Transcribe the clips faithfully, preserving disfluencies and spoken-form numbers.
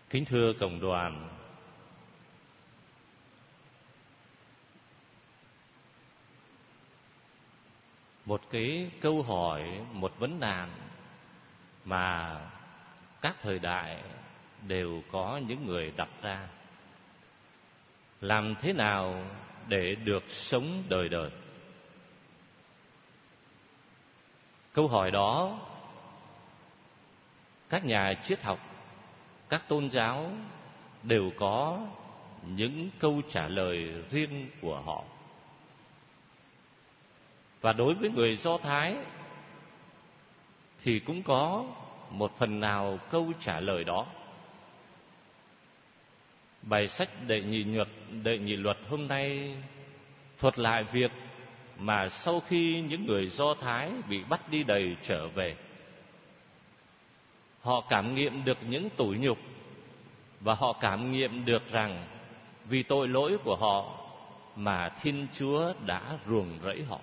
Kính thưa cộng đoàn, một cái câu hỏi, một vấn nạn mà các thời đại đều có những người đặt ra: làm thế nào để được sống đời đời? Câu hỏi đó, các nhà triết học, các tôn giáo đều có những câu trả lời riêng của họ. Và đối với người Do Thái thì cũng có một phần nào câu trả lời đó. Bài sách Đệ Nhị Luật, Đệ Nhị Luật hôm nay thuật lại việc mà sau khi những người Do Thái bị bắt đi đày trở về, họ cảm nghiệm được những tủi nhục, và họ cảm nghiệm được rằng vì tội lỗi của họ mà Thiên Chúa đã ruồng rẫy họ.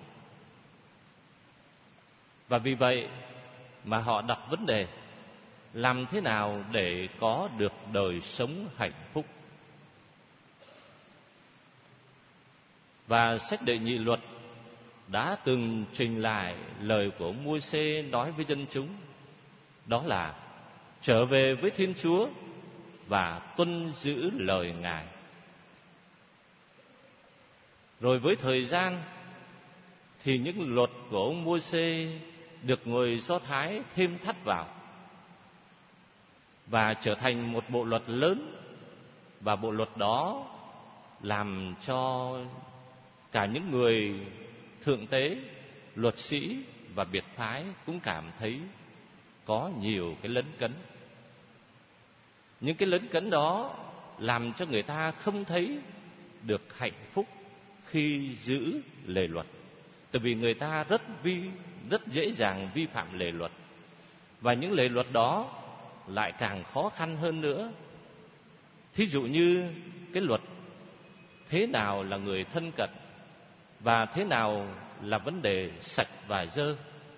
Và vì vậy mà họ đặt vấn đề: làm thế nào để có được đời sống hạnh phúc? Và sách Đệ Nhị Luật đã từng trình lại lời của Môi-se nói với dân chúng, đó là trở về với Thiên Chúa và tuân giữ lời Ngài. Rồi với thời gian thì những luật của ông Môi-se được người Do Thái thêm thắt vào và trở thành một bộ luật lớn. Và bộ luật đó làm cho cả những người thượng tế, luật sĩ và biệt phái cũng cảm thấy có nhiều cái lấn cấn. Những cái lấn cấn đó làm cho người ta không thấy được hạnh phúc khi giữ lề luật, tại vì người ta rất vi rất dễ dàng vi phạm lề luật. Và những lề luật đó lại càng khó khăn hơn nữa. Thí dụ như cái luật thế nào là người thân cận và thế nào là vấn đề sạch và dơ,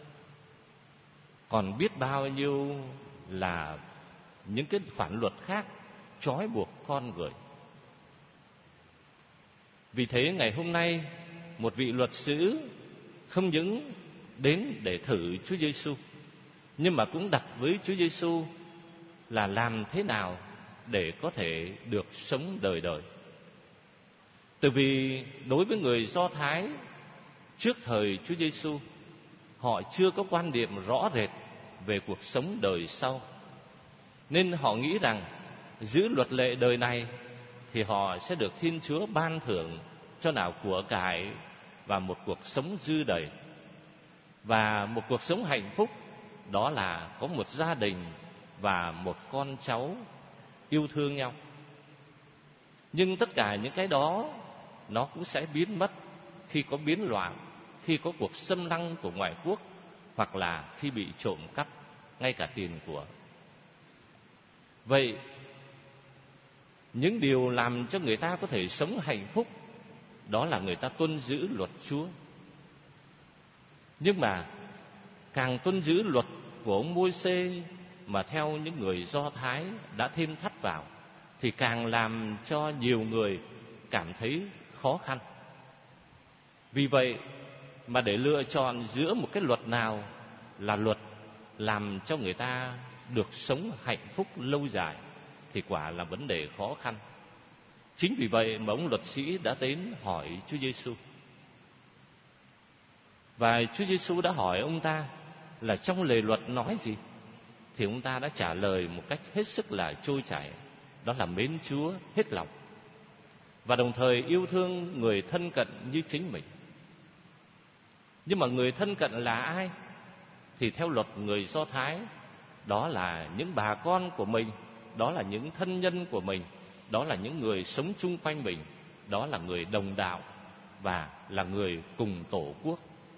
còn biết bao nhiêu là những cái khoản luật khác trói buộc con người. Vì thế ngày hôm nay, một vị luật sư không những đến để thử Chúa Giêsu, nhưng mà cũng đặt với Chúa Giêsu là làm thế nào để có thể được sống đời đời. Từ vì đối với người Do Thái trước thời Chúa Giêsu, họ chưa có quan điểm rõ rệt về cuộc sống đời sau, nên họ nghĩ rằng giữ luật lệ đời này thì họ sẽ được Thiên Chúa ban thưởng cho nào của cải và một cuộc sống dư đầy. Và một cuộc sống hạnh phúc đó là có một gia đình và một con cháu yêu thương nhau. Nhưng tất cả những cái đó nó cũng sẽ biến mất khi có biến loạn, khi có cuộc xâm lăng của ngoại quốc, hoặc là khi bị trộm cắp ngay cả tiền của. Vậy những điều làm cho người ta có thể sống hạnh phúc đó là người ta tuân giữ luật Chúa. Nhưng mà càng tuân giữ luật của ông Môi-se mà theo những người Do Thái đã thêm thắt vào, thì càng làm cho nhiều người cảm thấy khó khăn. Vì vậy mà để lựa chọn giữa một cái luật nào là luật làm cho người ta được sống hạnh phúc lâu dài thì quả là vấn đề khó khăn. Chính vì vậy mà ông luật sĩ đã đến hỏi Chúa Giêsu. Và Chúa Giêsu đã hỏi ông ta là trong lề luật nói gì, thì ông ta đã trả lời một cách hết sức là trôi chảy, đó là mến Chúa hết lòng và đồng thời yêu thương người thân cận như chính mình. Nhưng mà người thân cận là ai? Thì theo luật người Do Thái, đó là những bà con của mình, đó là những thân nhân của mình, đó là những người sống chung quanh mình, đó là người đồng đạo và là người cùng tổ quốc.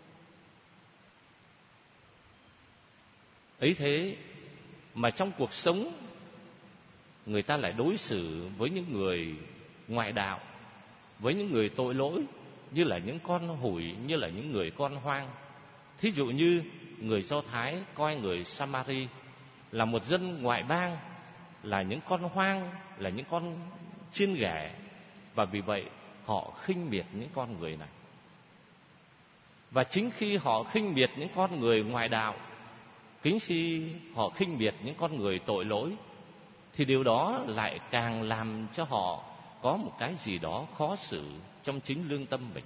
Ấy thế mà trong cuộc sống người ta lại đối xử với những người ngoại đạo, với những người tội lỗi như là những con hủi, như là những người con hoang. Thí dụ như người Do Thái coi người Samari là một dân ngoại bang, là những con hoang, là những con chiên ghẻ, và vì vậy họ khinh miệt những con người này. Và chính khi họ khinh miệt những con người ngoài đạo, chính khi họ khinh miệt những con người tội lỗi, thì điều đó lại càng làm cho họ có một cái gì đó khó xử trong chính lương tâm mình.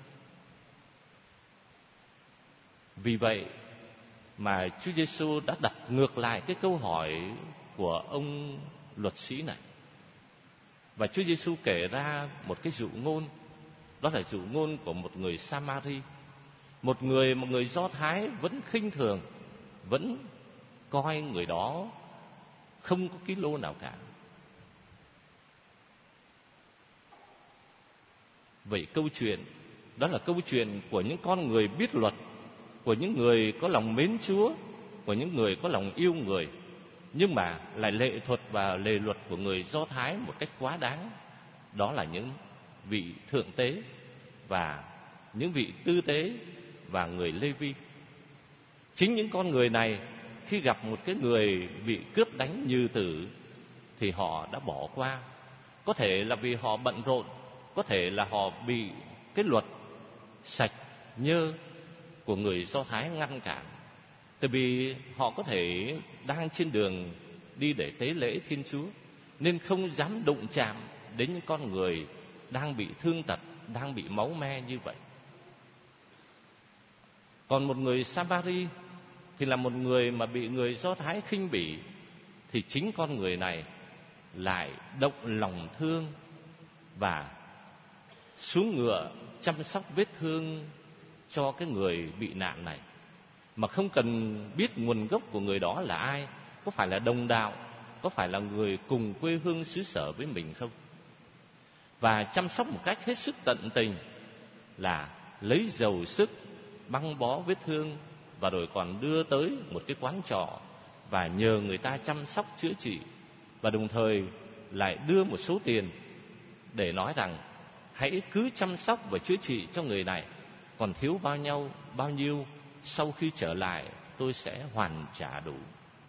Vì vậy mà Chúa Giêsu đã đặt ngược lại cái câu hỏi của ông luật sĩ này. Và Chúa Giêsu kể ra một cái dụ ngôn, đó là dụ ngôn của một người Sa-ma-ri, một người một người Do Thái vẫn khinh thường, vẫn coi người đó không có ký lô nào cả. Vậy câu chuyện đó là câu chuyện của những con người biết luật, của những người có lòng mến Chúa, của những người có lòng yêu người, nhưng mà lại lệ thuật và lề luật của người Do Thái một cách quá đáng. Đó là những vị thượng tế và những vị tư tế và người Lê-vi. Chính những con người này khi gặp một cái người bị cướp đánh như tử thì họ đã bỏ qua. Có thể là vì họ bận rộn, có thể là họ bị cái luật sạch nhơ của người Do Thái ngăn cản. Tại vì họ có thể đang trên đường đi để tế lễ Thiên Chúa, nên không dám đụng chạm đến những con người đang bị thương tật, đang bị máu me như vậy. Còn một người Sa-ma-ri thì là một người mà bị người Do Thái khinh bỉ, thì chính con người này lại động lòng thương và xuống ngựa chăm sóc vết thương cho cái người bị nạn này, mà không cần biết nguồn gốc của người đó là ai, có phải là đồng đạo, có phải là người cùng quê hương xứ sở với mình không. Và chăm sóc một cách hết sức tận tình, là lấy dầu sức băng bó vết thương, và rồi còn đưa tới một cái quán trọ và nhờ người ta chăm sóc chữa trị, và đồng thời lại đưa một số tiền để nói rằng hãy cứ chăm sóc và chữa trị cho người này, còn thiếu bao nhiêu bao nhiêu sau khi trở lại tôi sẽ hoàn trả đủ.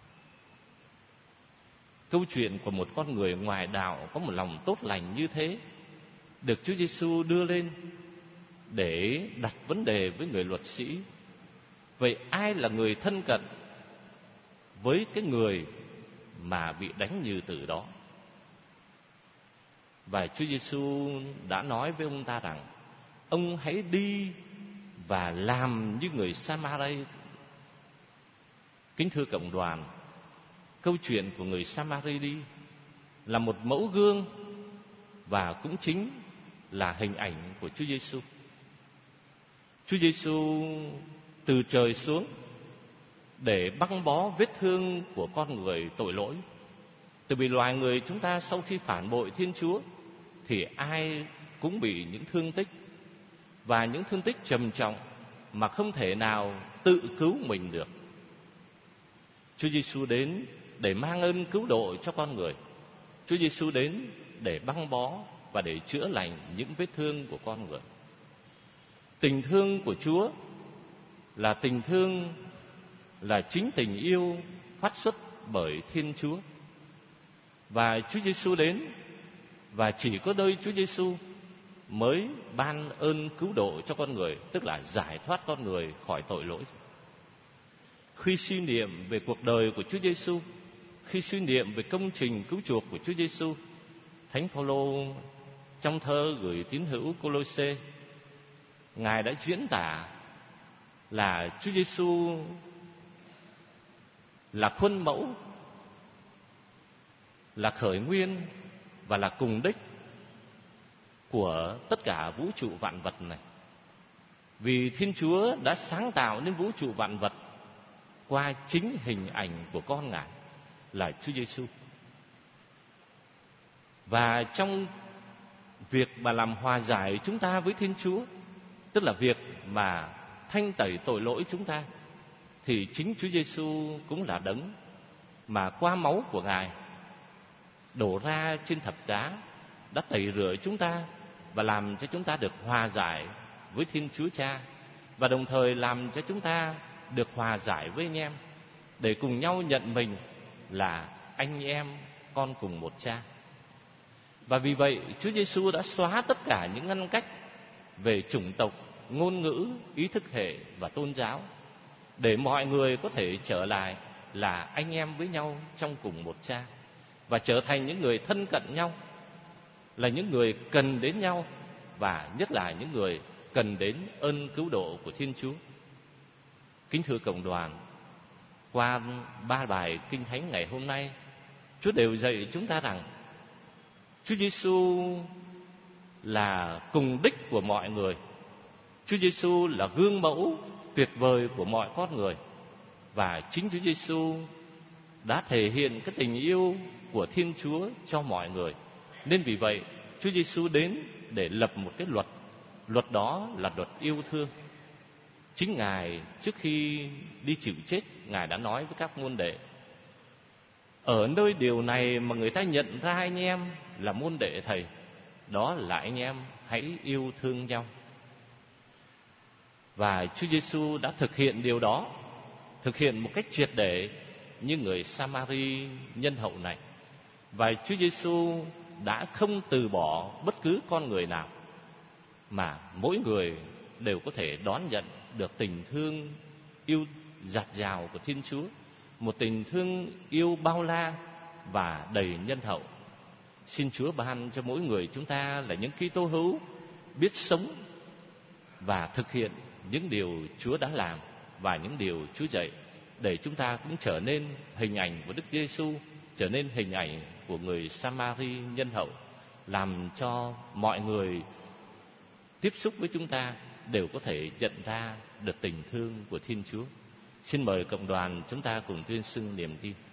Câu chuyện của một con người ngoài đạo có một lòng tốt lành như thế được Chúa Giêsu đưa lên để đặt vấn đề với người luật sĩ. Vậy ai là người thân cận với cái người mà bị đánh như tử đó? Và Chúa Giêsu đã nói với ông ta rằng ông hãy đi và làm như người Sa-ma-ri. Kính thưa cộng đoàn, câu chuyện của người Sa-ma-ri đi là một mẫu gương và cũng chính là hình ảnh của Chúa Giêsu. Chúa Giêsu từ trời xuống để băng bó vết thương của con người tội lỗi. Từ vì loài người chúng ta sau khi phản bội Thiên Chúa thì ai cũng bị những thương tích, và những thương tích trầm trọng mà không thể nào tự cứu mình được. Chúa Giêsu đến để mang ơn cứu độ cho con người. Chúa Giêsu đến để băng bó và để chữa lành những vết thương của con người. Tình thương của Chúa là tình thương, là chính tình yêu phát xuất bởi Thiên Chúa. Và Chúa Giêsu đến, và chỉ có nơi Chúa Giêsu mới ban ơn cứu độ cho con người, tức là giải thoát con người khỏi tội lỗi. Khi suy niệm về cuộc đời của Chúa Giêsu, khi suy niệm về công trình cứu chuộc của Chúa Giêsu, Thánh Phaolô trong thơ gửi tín hữu Cô-lô-sê, Ngài đã diễn tả là Chúa Giêsu là khuôn mẫu, là khởi nguyên và là cùng đích của tất cả vũ trụ vạn vật này. Vì Thiên Chúa đã sáng tạo nên vũ trụ vạn vật qua chính hình ảnh của con Ngài là Chúa Giêsu. Và trong việc mà làm hòa giải chúng ta với Thiên Chúa, tức là việc mà thanh tẩy tội lỗi chúng ta, thì chính Chúa Giêsu cũng là đấng mà qua máu của Ngài đổ ra trên thập giá đã tẩy rửa chúng ta và làm cho chúng ta được hòa giải với Thiên Chúa Cha, và đồng thời làm cho chúng ta được hòa giải với anh em, để cùng nhau nhận mình là anh em con cùng một cha. Và vì vậy Chúa Giêsu đã xóa tất cả những ngăn cách về chủng tộc, ngôn ngữ, ý thức hệ và tôn giáo, để mọi người có thể trở lại là anh em với nhau trong cùng một cha, và trở thành những người thân cận nhau, là những người cần đến nhau, và nhất là những người cần đến ơn cứu độ của Thiên Chúa. Kính thưa cộng đoàn, qua ba bài Kinh Thánh ngày hôm nay, Chúa đều dạy chúng ta rằng Chúa Giêsu là cùng đích của mọi người. Chúa Giêsu là gương mẫu tuyệt vời của mọi con người, và chính Chúa Giêsu đã thể hiện cái tình yêu của Thiên Chúa cho mọi người. Nên vì vậy, Chúa Giêsu đến để lập một cái luật. Luật đó là luật yêu thương. Chính Ngài trước khi đi chịu chết, Ngài đã nói với các môn đệ: ở nơi điều này mà người ta nhận ra anh em là môn đệ Thầy, đó là anh em hãy yêu thương nhau. Và Chúa Giêsu đã thực hiện điều đó, thực hiện một cách triệt để như người Sa-ma-ri nhân hậu này. Và Chúa Giêsu đã không từ bỏ bất cứ con người nào, mà mỗi người đều có thể đón nhận được tình thương yêu dạt dào của Thiên Chúa, một tình thương yêu bao la và đầy nhân hậu. Xin Chúa ban cho mỗi người chúng ta là những Kitô hữu biết sống và thực hiện những điều Chúa đã làm và những điều Chúa dạy, để chúng ta cũng trở nên hình ảnh của Đức Giêsu, trở nên hình ảnh của người Sa-ma-ri nhân hậu, làm cho mọi người tiếp xúc với chúng ta đều có thể nhận ra được tình thương của Thiên Chúa. Xin mời cộng đoàn chúng ta cùng tuyên xưng niềm tin.